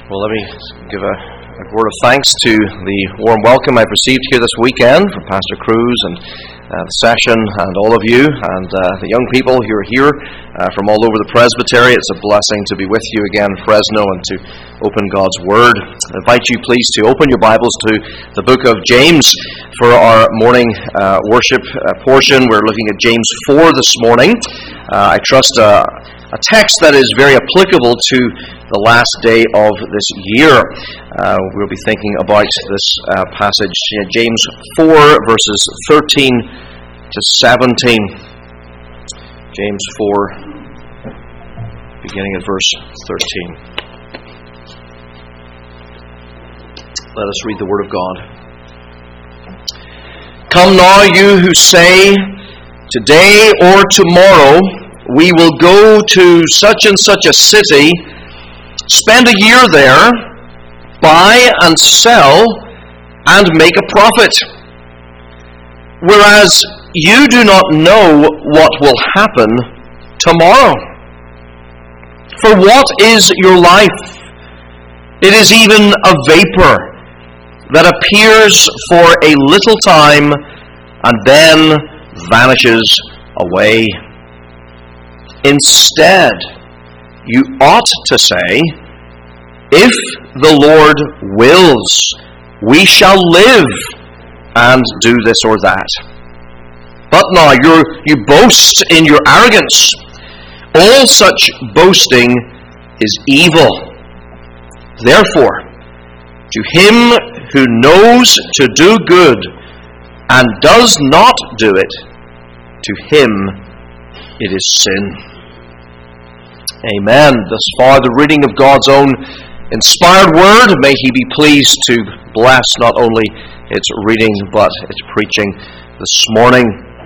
Well, let me give a word of thanks to the warm welcome I've received here this weekend from Pastor Cruz and the session and all of you and the young people who are here from all over the presbytery. It's a blessing to be with you again, Fresno, and to open God's Word. I invite you please to open your Bibles to the book of James for our morning worship portion. We're looking at James 4 this morning. I trust a text that is very applicable to the last day of this year. We'll be thinking about this passage, James 4, verses 13 to 17. James 4, beginning at verse 13. Let us read the Word of God. Come now, you who say, today or tomorrow we will go to such and such a city, spend a year there, buy and sell, and make a profit. Whereas you do not know what will happen tomorrow. For what is your life? It is even a vapor that appears for a little time and then vanishes away. Instead, you ought to say, if the Lord wills, we shall live and do this or that. But now you boast in your arrogance. All such boasting is evil. Therefore, to him who knows to do good and does not do it, to him it is sin. Amen. Thus far, the reading of God's own inspired word. May He be pleased to bless not only its reading, but its preaching this morning.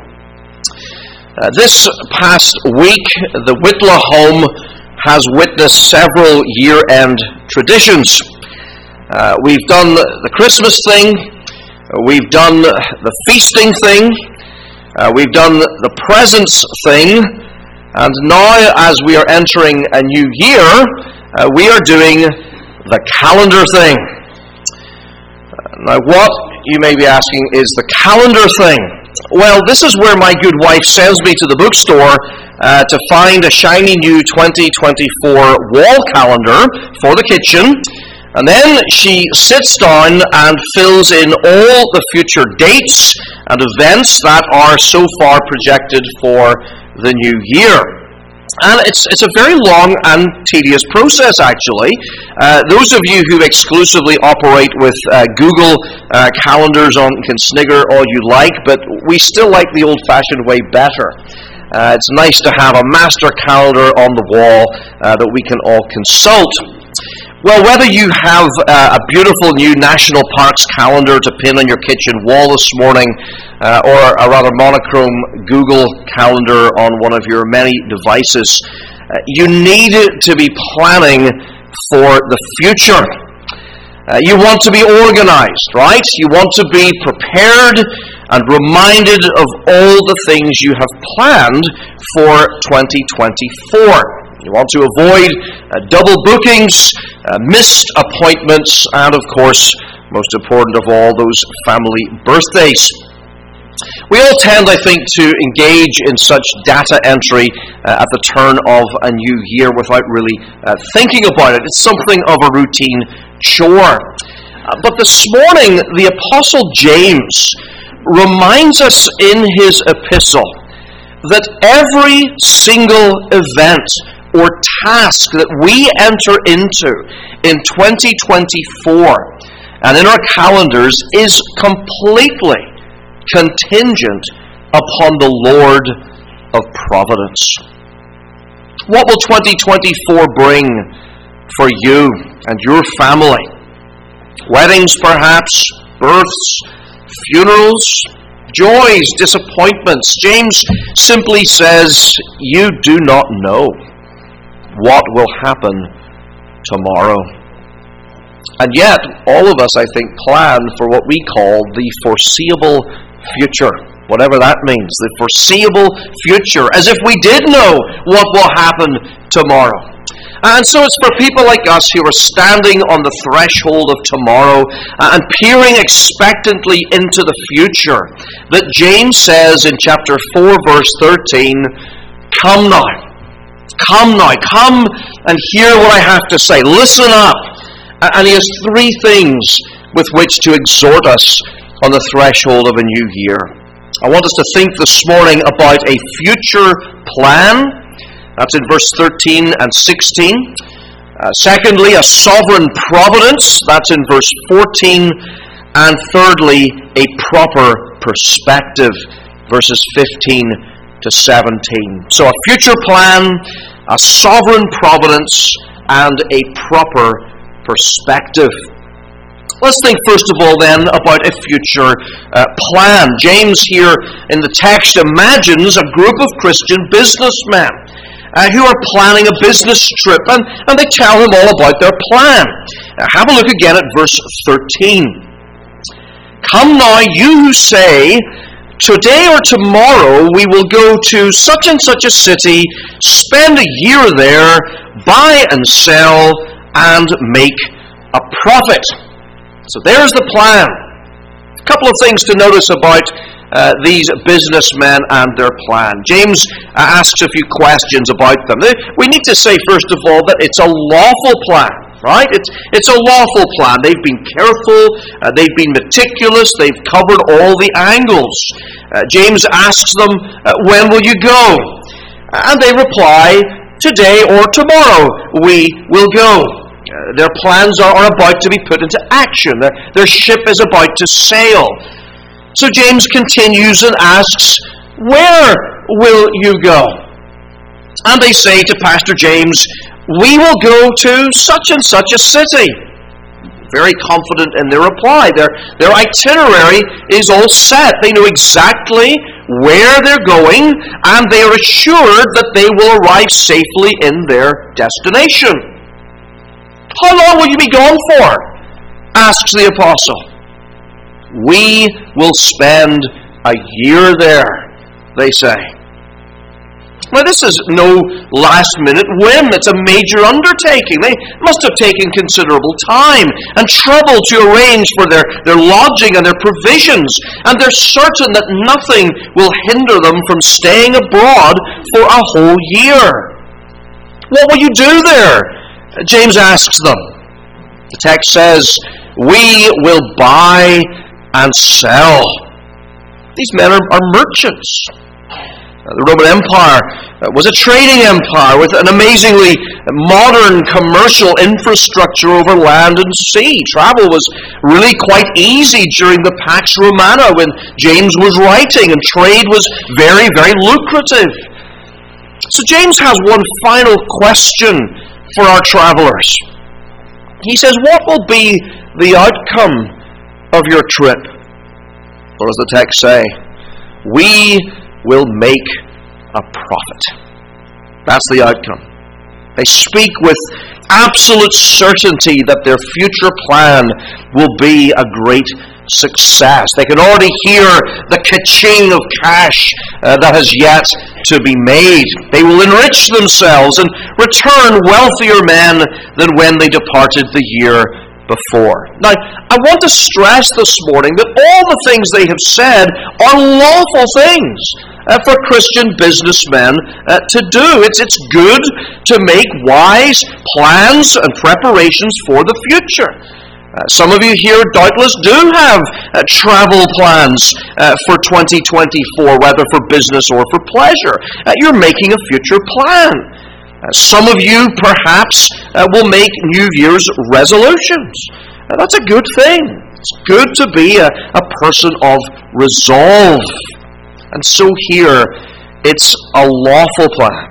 This past week, the Whitla home has witnessed several year-end traditions. We've done the Christmas thing. We've done the feasting thing. We've done the presents thing. And now, as we are entering a new year, we are doing the calendar thing. Now, what, you may be asking, is the calendar thing? Well, this is where my good wife sends me to the bookstore to find a shiny new 2024 wall calendar for the kitchen. And then she sits down and fills in all the future dates and events that are so far projected for the new year. And it's a very long and tedious process, actually. Those of you who exclusively operate with Google calendars can snigger all you like, but we still like the old-fashioned way better. It's nice to have a master calendar on the wall that we can all consult. Well, whether you have a beautiful new National Parks calendar to pin on your kitchen wall this morning, or a rather monochrome Google calendar on one of your many devices, you need to be planning for the future. You want to be organized, right? You want to be prepared and reminded of all the things you have planned for 2024. You want to avoid double bookings, missed appointments, and of course, most important of all, those family birthdays. We all tend, I think, to engage in such data entry at the turn of a new year without really thinking about it. It's something of a routine chore. But this morning, the Apostle James reminds us in his epistle that every single event or task that we enter into in 2024 and in our calendars is completely contingent upon the Lord of Providence. What will 2024 bring for you and your family? Weddings, perhaps, births, funerals, joys, disappointments. James simply says, you do not know what will happen tomorrow. And yet, all of us, I think, plan for what we call the foreseeable future. Whatever that means, the foreseeable future, as if we did know what will happen tomorrow. And so it's for people like us who are standing on the threshold of tomorrow and peering expectantly into the future that James says in chapter 4, verse 13, come now, come and hear what I have to say. Listen up. And he has three things with which to exhort us on the threshold of a new year. I want us to think this morning about a future plan. That's in verse 13 and 16. Secondly, a sovereign providence. That's in verse 14. And thirdly, a proper perspective. Verses 15 to 17. So a future plan, a sovereign providence, and a proper perspective. Let's think first of all then about a future plan. James here in the text imagines a group of Christian businessmen who are planning a business trip, and they tell him all about their plan. Have a look again at verse 13. Come now, you who say, today or tomorrow we will go to such and such a city, spend a year there, buy and sell, and make a profit. So there's the plan. A couple of things to notice about these businessmen and their plan. James asks a few questions about them. We need to say, first of all, that it's a lawful plan, right? It's a lawful plan. They've been careful, they've been meticulous, they've covered all the angles. James asks them, when will you go? And they reply, today or tomorrow we will go. Their plans are about to be put into action. Their ship is about to sail. So James continues and asks, where will you go? And they say to Pastor James, we will go to such and such a city. Very confident in their reply. Their itinerary is all set. They know exactly where they're going, and they are assured that they will arrive safely in their destination. How long will you be gone for? Asks the apostle. We will spend a year there, they say. Well, this is no last-minute whim. It's a major undertaking. They must have taken considerable time and trouble to arrange for their lodging and their provisions, and they're certain that nothing will hinder them from staying abroad for a whole year. What will you do there? James asks them. The text says, we will buy and sell. These men are merchants. The Roman Empire was a trading empire with an amazingly modern commercial infrastructure over land and sea. Travel was really quite easy during the Pax Romana when James was writing, and trade was very, very lucrative. So James has one final question for our travelers. He says, what will be the outcome of your trip? What does the text say? We will make a profit. That's the outcome. They speak with absolute certainty that their future plan will be a great success. They can already hear the ka-ching of cash that has yet to be made. They will enrich themselves and return wealthier men than when they departed the year before. Now, I want to stress this morning that all the things they have said are lawful things for Christian businessmen to do. It's good to make wise plans and preparations for the future. Some of you here doubtless do have travel plans for 2024, whether for business or for pleasure. You're making a future plan. Some of you perhaps will make New Year's resolutions. That's a good thing. It's good to be a person of resolve. And so here, it's a lawful plan.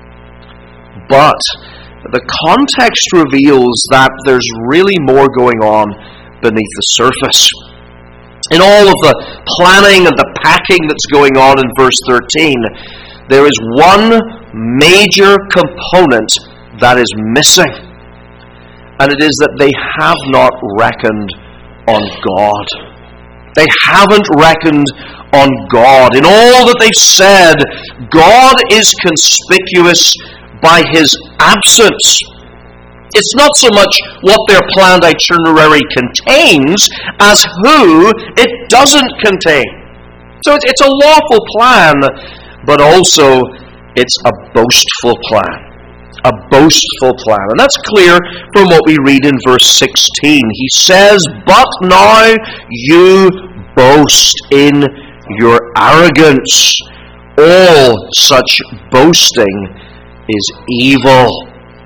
But the context reveals that there's really more going on beneath the surface. In all of the planning and the packing that's going on in verse 13, there is one major component that is missing. And it is that they have not reckoned on God. They haven't reckoned on God. In all that they've said, God is conspicuous by His absence. It's not so much what their planned itinerary contains as who it doesn't contain. So it's a lawful plan, but also it's a boastful plan. A boastful plan. And that's clear from what we read in verse 16. He says, "But now you boast in your arrogance. All such boasting is evil."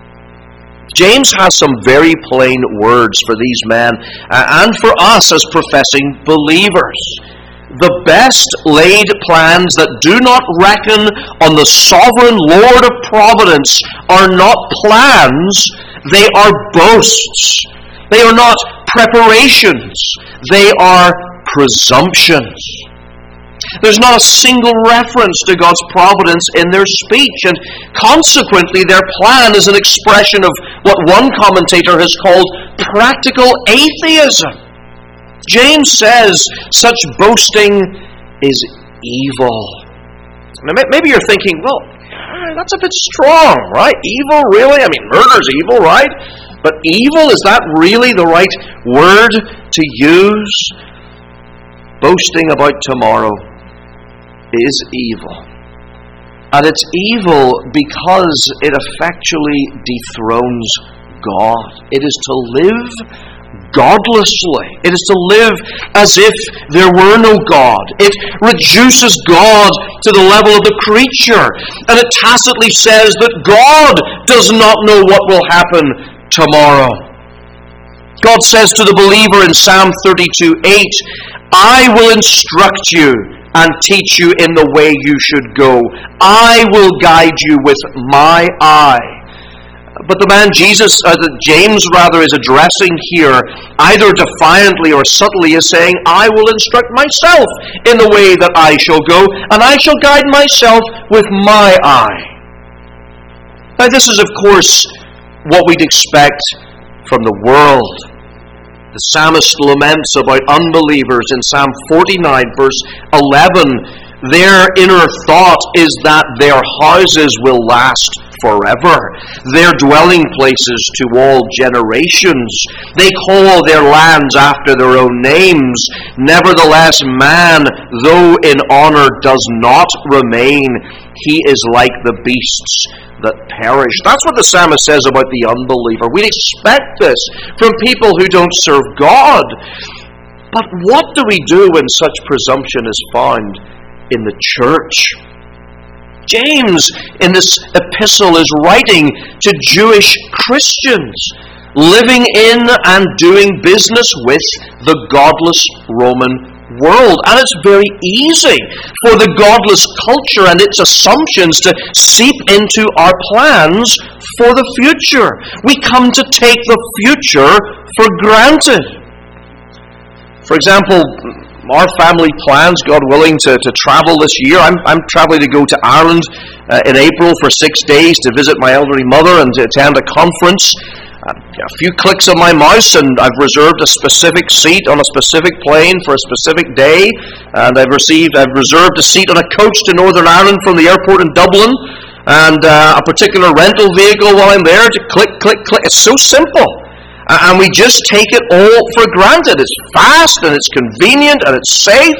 James has some very plain words for these men and for us as professing believers. The best laid plans that do not reckon on the sovereign Lord of providence are not plans, they are boasts. They are not preparations, they are presumptions. There's not a single reference to God's providence in their speech, and consequently their plan is an expression of what one commentator has called practical atheism. James says such boasting is evil. Now, maybe you're thinking, well, that's a bit strong, right? Evil, really? I mean, murder's evil, right? But evil, is that really the right word to use? Boasting about tomorrow is evil. And it's evil because it effectually dethrones God. It is to live godlessly. It is to live as if there were no God. It reduces God to the level of the creature. And it tacitly says that God does not know what will happen tomorrow. God says to the believer in Psalm 32:8, "I will instruct you and teach you in the way you should go. I will guide you with my eye." But the man James is addressing here, either defiantly or subtly, is saying, "I will instruct myself in the way that I shall go, and I shall guide myself with my eye." Now this is, of course, what we'd expect from the world. The psalmist laments about unbelievers in Psalm 49, verse 11. Their inner thought is that their houses will last forever, their dwelling places to all generations. They call their lands after their own names. Nevertheless, man, though in honor, does not remain. He is like the beasts that perish. That's what the psalmist says about the unbeliever. We'd expect this from people who don't serve God. But what do we do when such presumption is found in the church? James, in this epistle, is writing to Jewish Christians living in and doing business with the godless Roman world. And it's very easy for the godless culture and its assumptions to seep into our plans for the future. We come to take the future for granted. For example, our family plans, God willing, to travel this year. I'm traveling to go to Ireland in April for 6 days to visit my elderly mother and to attend a conference. A few clicks of my mouse and I've reserved a specific seat on a specific plane for a specific day, and I've reserved a seat on a coach to Northern Ireland from the airport in Dublin, and a particular rental vehicle while I'm there to click, click, click. It's so simple. And we just take it all for granted. It's fast and it's convenient and it's safe.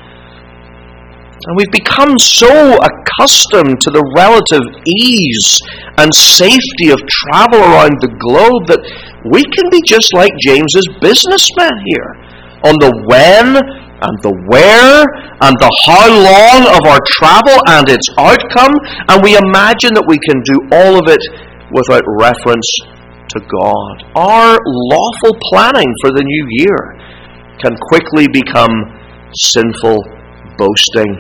And we've become so accustomed to the relative ease and safety of travel around the globe that we can be just like James's businessmen here, on the when and the where and the how long of our travel and its outcome, and we imagine that we can do all of it without reference to God. Our lawful planning for the new year can quickly become sinful boasting.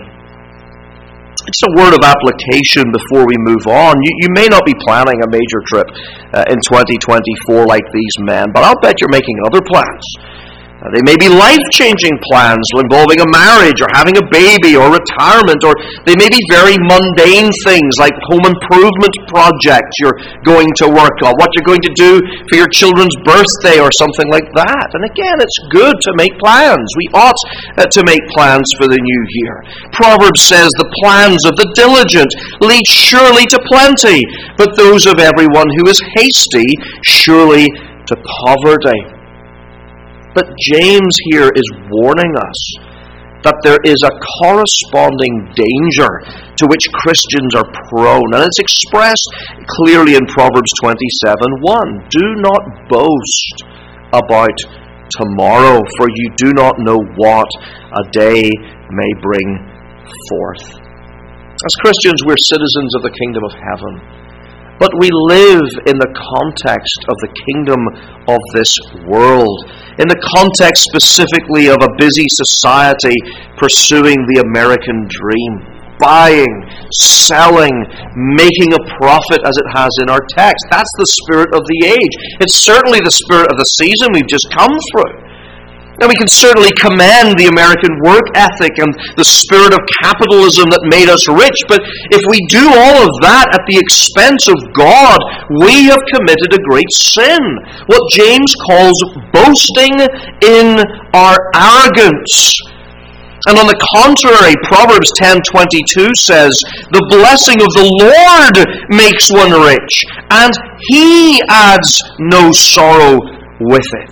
Just a word of application before we move on. You may not be planning a major trip in 2024 like these men, but I'll bet you're making other plans. They may be life-changing plans involving a marriage or having a baby or retirement, or they may be very mundane things like home improvement projects you're going to work on, what you're going to do for your children's birthday or something like that. And again, it's good to make plans. We ought to make plans for the new year. Proverbs says, the plans of the diligent lead surely to plenty, but those of everyone who is hasty surely to poverty. But James here is warning us that there is a corresponding danger to which Christians are prone. And it's expressed clearly in Proverbs 27:1. Do not boast about tomorrow, for you do not know what a day may bring forth. As Christians, we're citizens of the kingdom of heaven. But we live in the context of the kingdom of this world, in the context specifically of a busy society pursuing the American dream, buying, selling, making a profit as it has in our text. That's the spirit of the age. It's certainly the spirit of the season we've just come through. Now, we can certainly commend the American work ethic and the spirit of capitalism that made us rich, but if we do all of that at the expense of God, we have committed a great sin. What James calls boasting in our arrogance. And on the contrary, Proverbs 10:22 says, the blessing of the Lord makes one rich, and He adds no sorrow with it.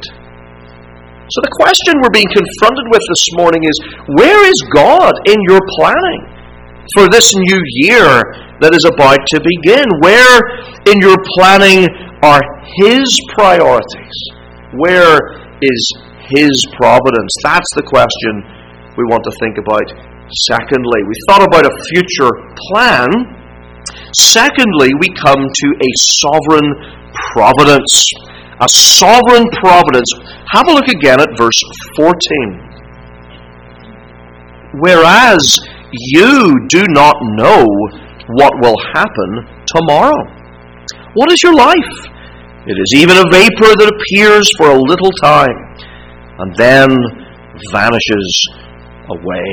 So the question we're being confronted with this morning is, where is God in your planning for this new year that is about to begin? Where in your planning are His priorities? Where is His providence? That's the question we want to think about. Secondly, we thought about a future plan. Secondly, we come to a sovereign providence. A sovereign providence. Have a look again at verse 14. Whereas you do not know what will happen tomorrow. What is your life? It is even a vapor that appears for a little time and then vanishes away.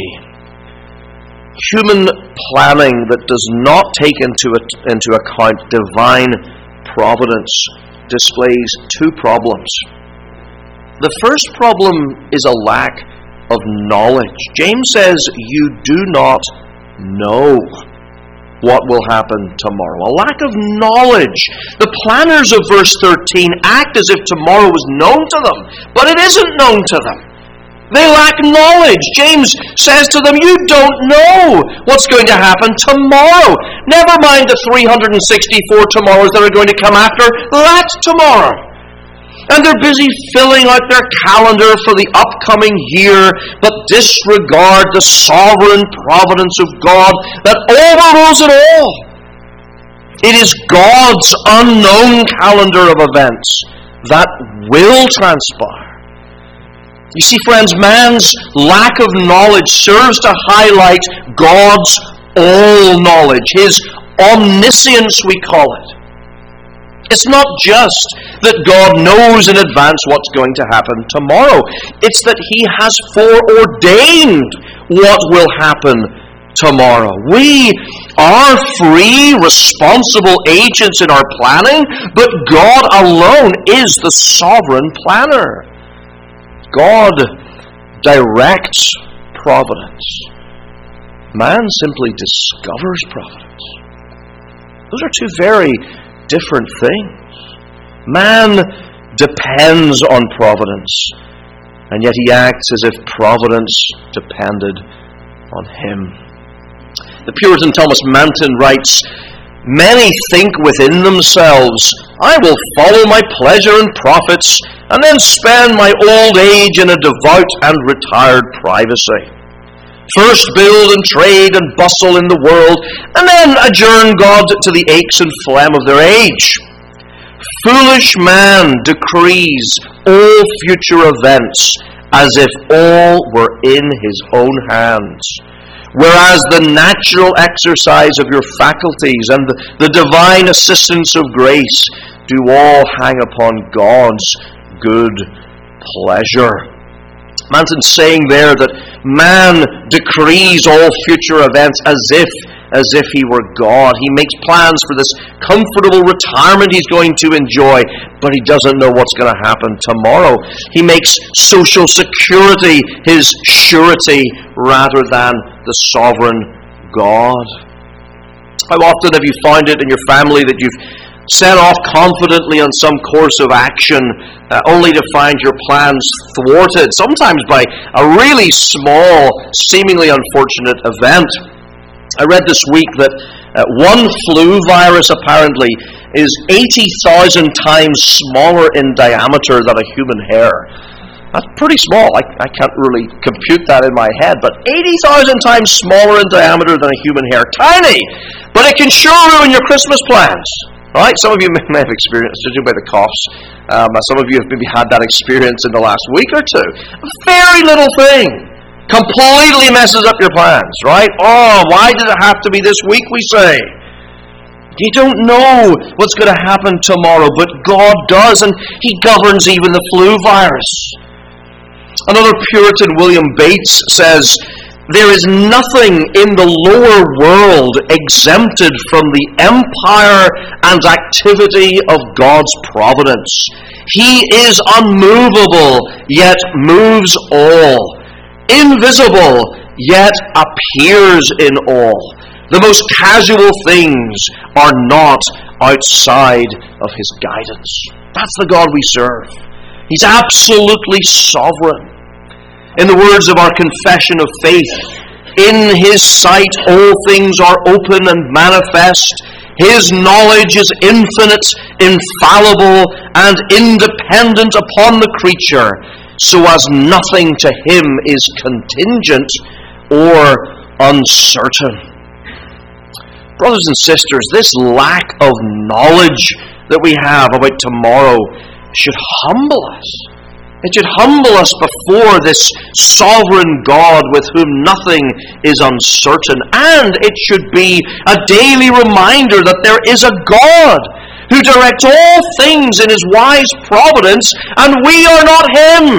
Human planning that does not take into account divine providence displays two problems. The first problem is a lack of knowledge. James says you do not know what will happen tomorrow. A lack of knowledge. The planners of verse 13 act as if tomorrow was known to them, but it isn't known to them. They lack knowledge. James says to them, you don't know what's going to happen tomorrow. Never mind the 364 tomorrows that are going to come after that tomorrow. And they're busy filling out their calendar for the upcoming year, but disregard the sovereign providence of God that overrules it all. It is God's unknown calendar of events that will transpire. You see, friends, man's lack of knowledge serves to highlight God's all-knowledge, His omniscience, we call it. It's not just that God knows in advance what's going to happen tomorrow. It's that He has foreordained what will happen tomorrow. We are free, responsible agents in our planning, but God alone is the sovereign planner. God directs providence. Man simply discovers providence. Those are two very different things. Man depends on providence, and yet he acts as if providence depended on him. The Puritan Thomas Manton writes, "Many think within themselves, I will follow my pleasure and profits, and then spend my old age in a devout and retired privacy. First build and trade and bustle in the world, and then adjourn God to the aches and phlegm of their age. Foolish man decrees all future events as if all were in his own hands, whereas the natural exercise of your faculties and the divine assistance of grace do all hang upon God's good pleasure." Manton's saying there that man decrees all future events as if he were God. He makes plans for this comfortable retirement he's going to enjoy, but he doesn't know what's going to happen tomorrow. He makes social security his surety rather than the sovereign God. How often have you found it in your family that you've set off confidently on some course of action only to find your plans thwarted, sometimes by a really small, seemingly unfortunate event? I read this week that one flu virus apparently is 80,000 times smaller in diameter than a human hair. That's pretty small. I can't really compute that in my head, but 80,000 times smaller in diameter than a human hair. Tiny! But it can sure ruin your Christmas plans. Right? Some of you may have experienced, judging by the coughs, some of you have maybe had that experience in the last week or two. A very little thing completely messes up your plans, right? Oh, why did it have to be this week, we say? You don't know what's going to happen tomorrow, but God does, and He governs even the flu virus. Another Puritan, William Bates, says, "There is nothing in the lower world exempted from the empire and activity of God's providence. He is unmovable, yet moves all. Invisible, yet appears in all. The most casual things are not outside of His guidance." That's the God we serve. He's absolutely sovereign. In the words of our confession of faith, "In His sight all things are open and manifest. His knowledge is infinite, infallible, and independent upon the creature, so as nothing to Him is contingent or uncertain." Brothers and sisters, this lack of knowledge that we have about tomorrow should humble us. It should humble us before this sovereign God with whom nothing is uncertain. And it should be a daily reminder that there is a God who directs all things in His wise providence, and we are not Him.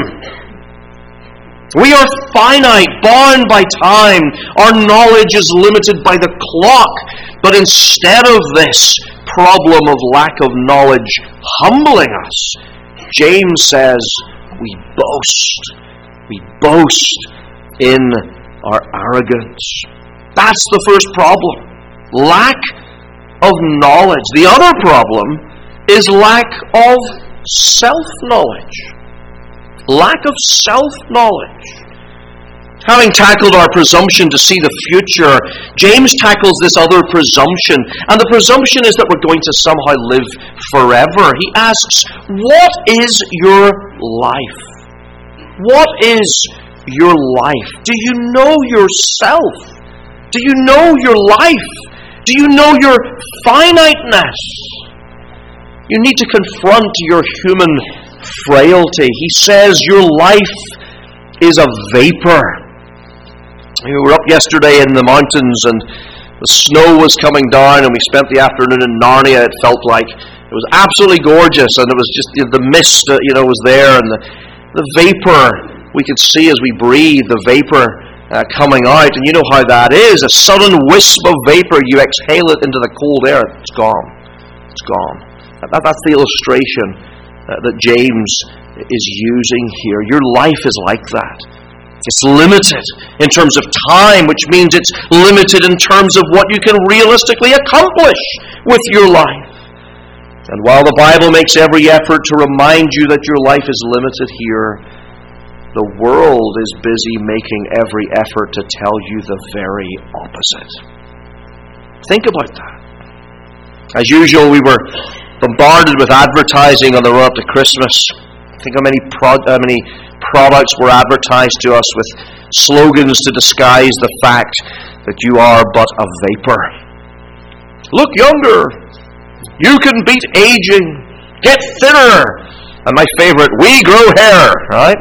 We are finite, bound by time. Our knowledge is limited by the clock. But instead of this problem of lack of knowledge humbling us, James says, we boast in our arrogance. That's the first problem. Lack of knowledge. The other problem is lack of self-knowledge. Lack of self-knowledge. Having tackled our presumption to see the future, James tackles this other presumption. And the presumption is that we're going to somehow live forever. He asks, what is your life? What is your life? Do you know yourself? Do you know your life? Do you know your finiteness? You need to confront your human frailty. He says your life is a vapor. We were up yesterday in the mountains and the snow was coming down and we spent the afternoon in Narnia. It felt like it was absolutely gorgeous, and it was just the mist was there, and the vapor we could see as we breathe, the vapor coming out. And you know how that is. A sudden wisp of vapor, you exhale it into the cold air, it's gone. It's gone. That's the illustration that James is using here. Your life is like that. It's limited in terms of time, which means it's limited in terms of what you can realistically accomplish with your life. And while the Bible makes every effort to remind you that your life is limited here, the world is busy making every effort to tell you the very opposite. Think about that. As usual, we were bombarded with advertising on the run up to Christmas. Think how many products were advertised to us with slogans to disguise the fact that you are but a vapor. Look younger. You can beat aging. Get thinner. And my favorite, we grow hair, right?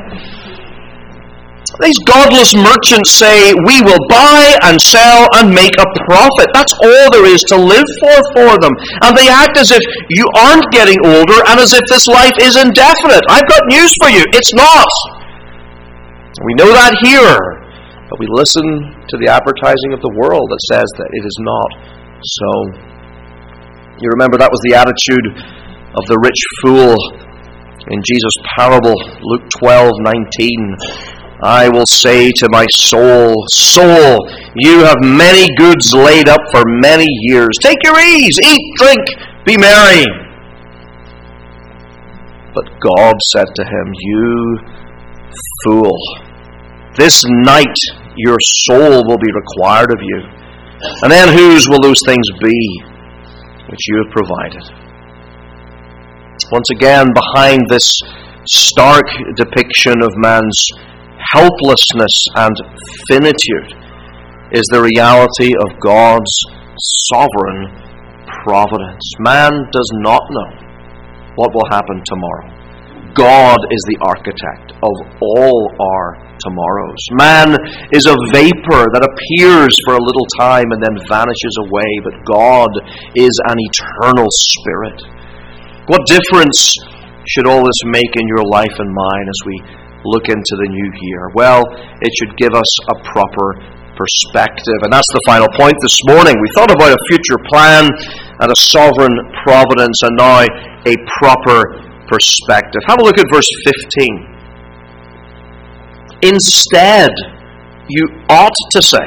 These godless merchants say, we will buy and sell and make a profit. That's all there is to live for them. And they act as if you aren't getting older and as if this life is indefinite. I've got news for you. It's not. We know that here, but we listen to the advertising of the world that says that it is not so. You remember that was the attitude of the rich fool in Jesus' parable, Luke 12:19. I will say to my soul, soul, you have many goods laid up for many years. Take your ease, eat, drink, be merry. But God said to him, you fool, this night your soul will be required of you. And then whose will those things be which you have provided? Once again, behind this stark depiction of man's helplessness and finitude is the reality of God's sovereign providence. Man does not know what will happen tomorrow. God is the architect of all our tomorrows. Man is a vapor that appears for a little time and then vanishes away, but God is an eternal spirit. What difference should all this make in your life and mine as we look into the new year? Well, it should give us a proper perspective. And that's the final point this morning. We thought about a future plan and a sovereign providence, and now a proper perspective. Have a look at verse 15. Instead, you ought to say,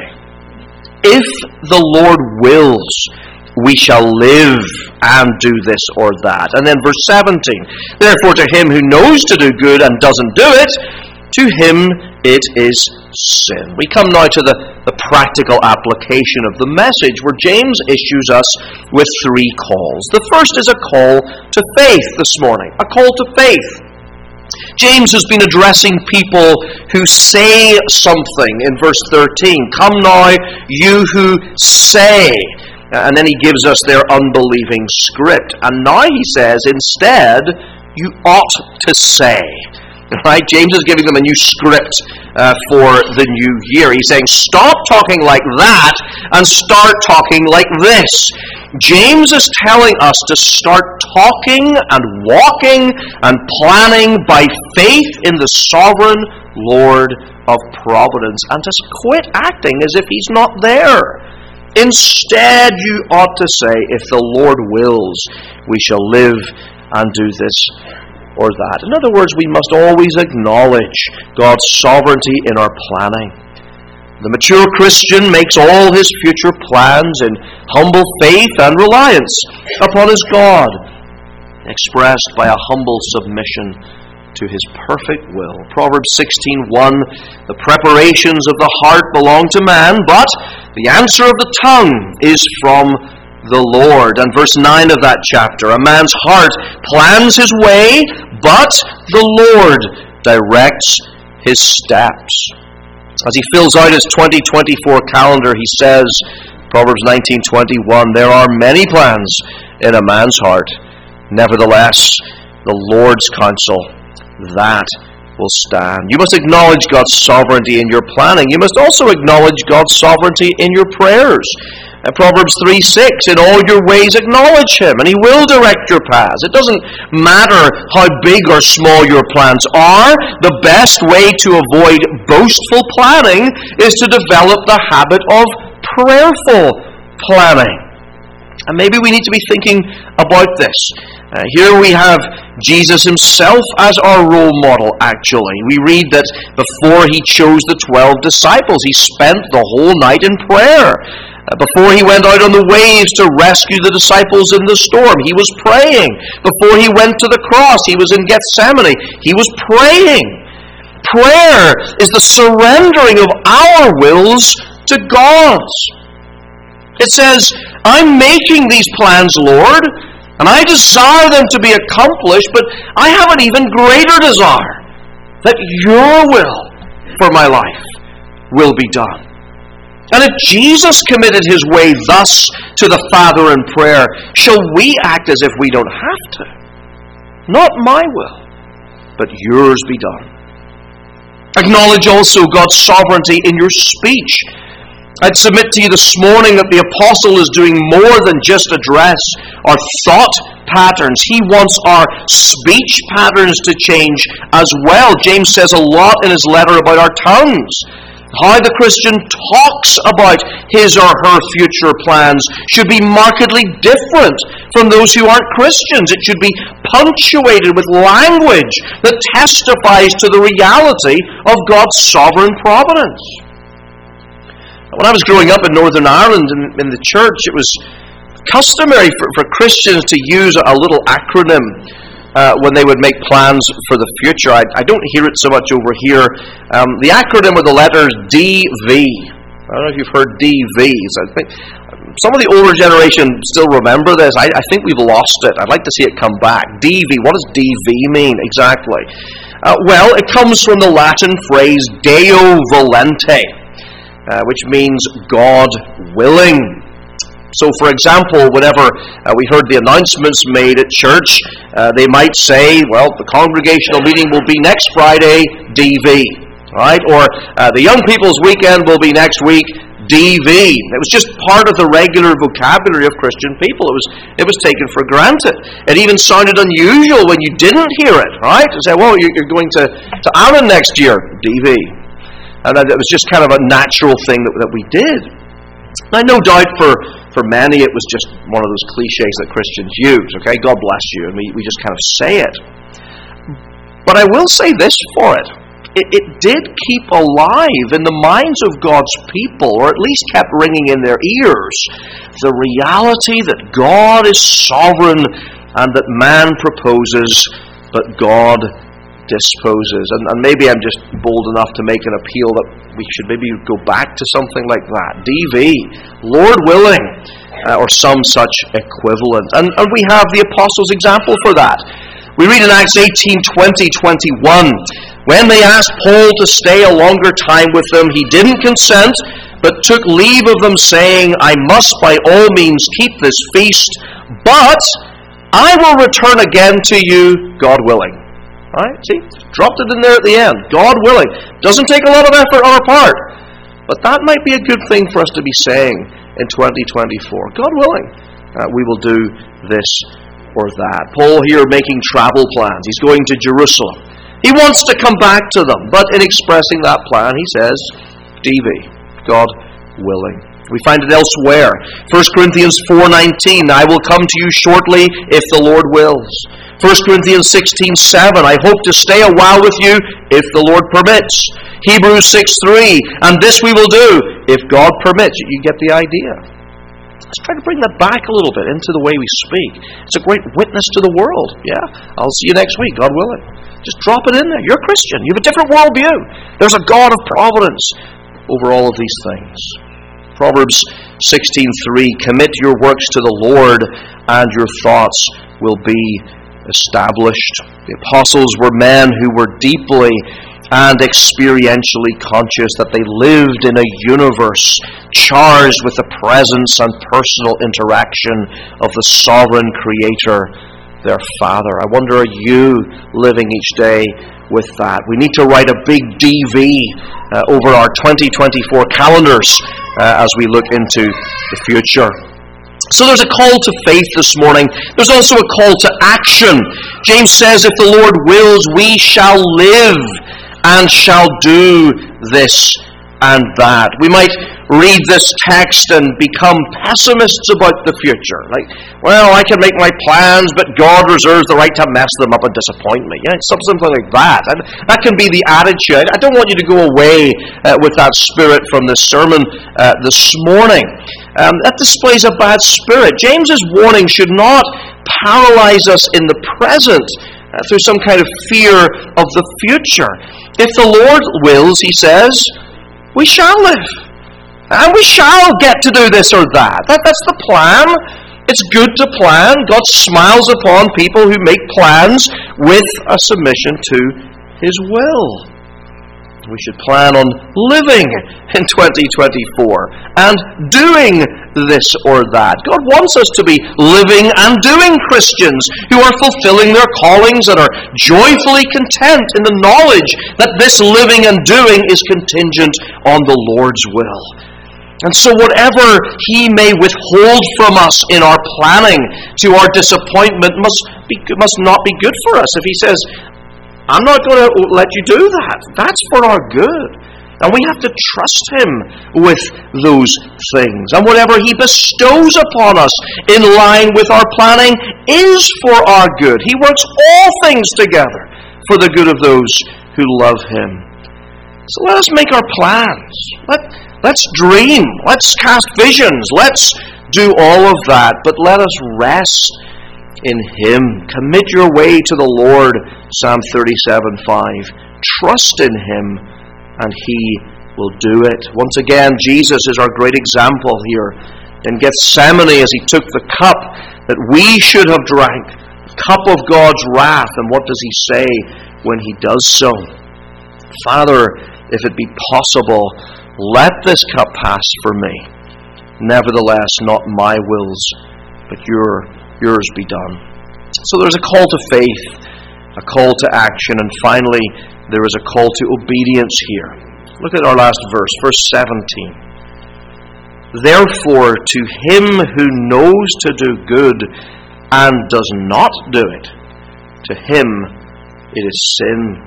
if the Lord wills, we shall live and do this or that. And then verse 17. Therefore to him who knows to do good and doesn't do it, to him it is sin. We come now to the practical application of the message, where James issues us with three calls. The first is a call to faith this morning. A call to faith. James has been addressing people who say something in verse 13. Come now, you who say. And then he gives us their unbelieving script. And now he says, instead, you ought to say. Right? James is giving them a new script for the new year. He's saying, stop talking like that and start talking like this. James is telling us to start talking and walking and planning by faith in the sovereign Lord of providence, and to quit acting as if he's not there. Instead, you ought to say, if the Lord wills, we shall live and do this or that. In other words, we must always acknowledge God's sovereignty in our planning. The mature Christian makes all his future plans in humble faith and reliance upon his God, expressed by a humble submission to his perfect will. Proverbs 16:1, the preparations of the heart belong to man, but the answer of the tongue is from the Lord. And verse 9 of that chapter, a man's heart plans his way, but the Lord directs his steps. As he fills out his 2024 calendar, he says, Proverbs 19:21, there are many plans in a man's heart. Nevertheless, the Lord's counsel, that will stand. You must acknowledge God's sovereignty in your planning. You must also acknowledge God's sovereignty in your prayers. Proverbs 3:6, in all your ways acknowledge him, and he will direct your paths. It doesn't matter how big or small your plans are. The best way to avoid boastful planning is to develop the habit of prayerful planning. And maybe we need to be thinking about this. Here we have Jesus himself as our role model, actually. We read that before he chose the 12 disciples, he spent the whole night in prayer. Before he went out on the waves to rescue the disciples in the storm, he was praying. Before he went to the cross, he was in Gethsemane. He was praying. Prayer is the surrendering of our wills to God's. It says, I'm making these plans, Lord, and I desire them to be accomplished, but I have an even greater desire, that your will for my life will be done. And if Jesus committed his way thus to the Father in prayer, shall we act as if we don't have to? Not my will, but yours be done. Acknowledge also God's sovereignty in your speech. I'd submit to you this morning that the apostle is doing more than just address our thought patterns. He wants our speech patterns to change as well. James says a lot in his letter about our tongues. How the Christian talks about his or her future plans should be markedly different from those who aren't Christians. It should be punctuated with language that testifies to the reality of God's sovereign providence. When I was growing up in Northern Ireland in the church, it was customary for Christians to use a little acronym when they would make plans for the future. I don't hear it so much over here. The acronym were the letters DV. I don't know if you've heard DVs. I think some of the older generation still remember this. I think we've lost it. I'd like to see it come back. DV. What does DV mean exactly? Well, it comes from the Latin phrase Deo volente, which means God willing. So, for example, whenever we heard the announcements made at church, they might say, well, the congregational meeting will be next Friday, DV. Right? Or the young people's weekend will be next week, DV. It was just part of the regular vocabulary of Christian people. It was taken for granted. It even sounded unusual when you didn't hear it. Right? To say, well, you're going to Allen next year, DV. And it was just kind of a natural thing that we did. Now, no doubt for many it was just one of those cliches that Christians use. Okay, God bless you, and we just kind of say it. But I will say this for it. It did keep alive in the minds of God's people, or at least kept ringing in their ears, the reality that God is sovereign and that man proposes, but God disposes. And maybe I'm just bold enough to make an appeal that we should maybe go back to something like that. DV, Lord willing, or some such equivalent. And we have the apostles' example for that. We read in Acts 18:20-21, when they asked Paul to stay a longer time with them, he didn't consent, but took leave of them, saying, I must by all means keep this feast, but I will return again to you, God willing. Right? See? Dropped it in there at the end. God willing. Doesn't take a lot of effort on our part. But that might be a good thing for us to be saying in 2024. God willing, we will do this or that. Paul here making travel plans. He's going to Jerusalem. He wants to come back to them. But in expressing that plan, he says, DV, God willing. We find it elsewhere. 1 Corinthians 4:19, I will come to you shortly if the Lord wills. 1 Corinthians 16:7, I hope to stay a while with you if the Lord permits. Hebrews 6:3, and this we will do if God permits. You get the idea. Let's try to bring that back a little bit into the way we speak. It's a great witness to the world. Yeah, I'll see you next week, God willing. Just drop it in there. You're a Christian. You have a different worldview. There's a God of providence over all of these things. Proverbs 16:3, commit your works to the Lord, and your thoughts will be established. The apostles were men who were deeply and experientially conscious that they lived in a universe charged with the presence and personal interaction of the sovereign Creator, their Father. I wonder, are you living each day with that? We need to write a big DV over our 2024 calendars as we look into the future. So there's a call to faith this morning. There's also a call to action. James says, if the Lord wills, we shall live and shall do this and that. We might read this text and become pessimists about the future. Like, well, I can make my plans, but God reserves the right to mess them up and disappoint me. Yeah, something like that. And that can be the attitude. I don't want you to go away with that spirit from this sermon this morning. That displays a bad spirit. James's warning should not paralyze us in the present through some kind of fear of the future. If the Lord wills, he says, we shall live. And we shall get to do this or that. That's the plan. It's good to plan. God smiles upon people who make plans with a submission to His will. We should plan on living in 2024 and doing this or that. God wants us to be living and doing Christians who are fulfilling their callings and are joyfully content in the knowledge that this living and doing is contingent on the Lord's will. And so whatever he may withhold from us in our planning to our disappointment must not be good for us. If he says, I'm not going to let you do that, that's for our good. And we have to trust him with those things. And whatever he bestows upon us in line with our planning is for our good. He works all things together for the good of those who love him. So let us make our plans. Let's dream. Let's cast visions. Let's do all of that. But let us rest in him. Commit your way to the Lord, Psalm 37:5. Trust in him, and he will do it. Once again, Jesus is our great example here. In Gethsemane, as he took the cup that we should have drank, the cup of God's wrath, and what does he say when he does so? Father, if it be possible, let this cup pass from me. Nevertheless, not my wills, but yours be done. So there's a call to faith, a call to action, and finally, there is a call to obedience here. Look at our last verse, verse 17. Therefore, to him who knows to do good and does not do it, to him it is sin.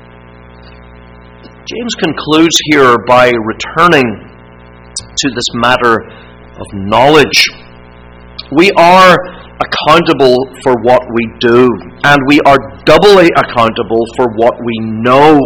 James concludes here by returning to this matter of knowledge. We are accountable for what we do, and we are doubly accountable for what we know.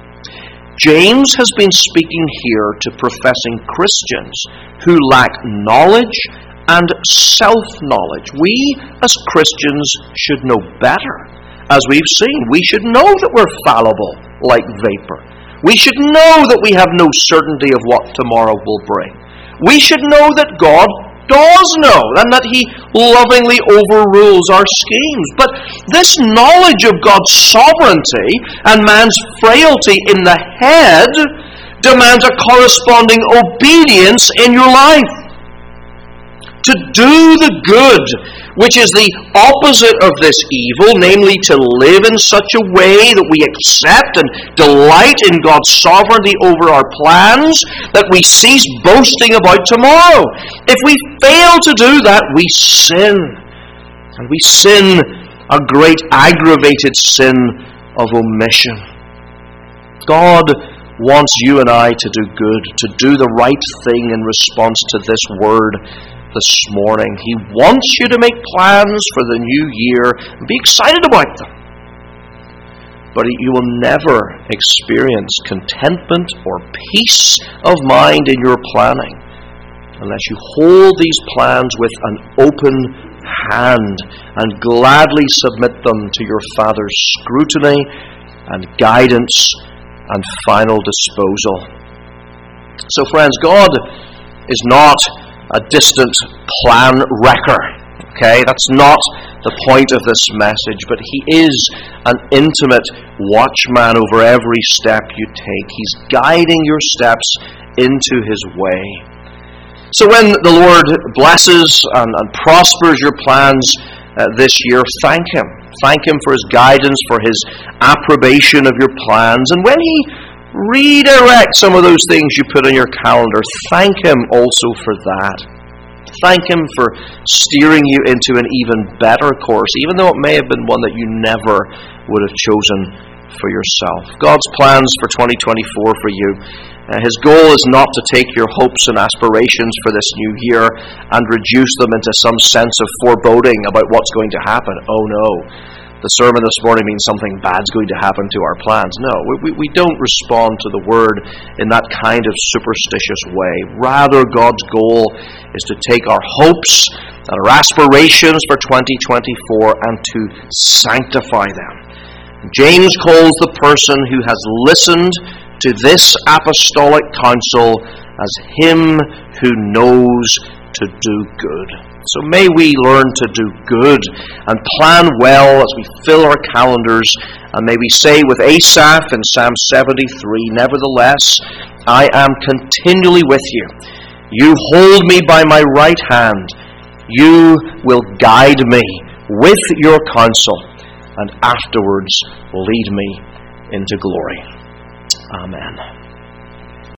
James has been speaking here to professing Christians who lack knowledge and self-knowledge. We, as Christians, should know better. As we've seen, we should know that we're fallible like vapor. We should know that we have no certainty of what tomorrow will bring. We should know that God does know, and that he lovingly overrules our schemes. But this knowledge of God's sovereignty and man's frailty in the head demands a corresponding obedience in your life. To do the good, which is the opposite of this evil, namely to live in such a way that we accept and delight in God's sovereignty over our plans, that we cease boasting about tomorrow. If we fail to do that, we sin. And we sin a great aggravated sin of omission. God wants you and I to do good, to do the right thing in response to this word this morning. He wants you to make plans for the new year and be excited about them. But you will never experience contentment or peace of mind in your planning unless you hold these plans with an open hand and gladly submit them to your Father's scrutiny and guidance and final disposal. So friends, God is not a distant plan wrecker. Okay, that's not the point of this message, but he is an intimate watchman over every step you take. He's guiding your steps into his way. So when the Lord blesses and prospers your plans this year, thank him. Thank him for his guidance, for his approbation of your plans. And when he redirects some of those things you put on your calendar, thank him also for that. Thank him for steering you into an even better course, even though it may have been one that you never would have chosen for yourself. God's plans for 2024 for you. His goal is not to take your hopes and aspirations for this new year and reduce them into some sense of foreboding about what's going to happen. Oh no, the sermon this morning means something bad's going to happen to our plans. No, we don't respond to the word in that kind of superstitious way. Rather, God's goal is to take our hopes and our aspirations for 2024 and to sanctify them. James calls the person who has listened to this apostolic counsel as him who knows to do good. So may we learn to do good and plan well as we fill our calendars. And may we say with Asaph in Psalm 73, nevertheless, I am continually with you. You hold me by my right hand. You will guide me with your counsel, and afterwards lead me into glory. Amen.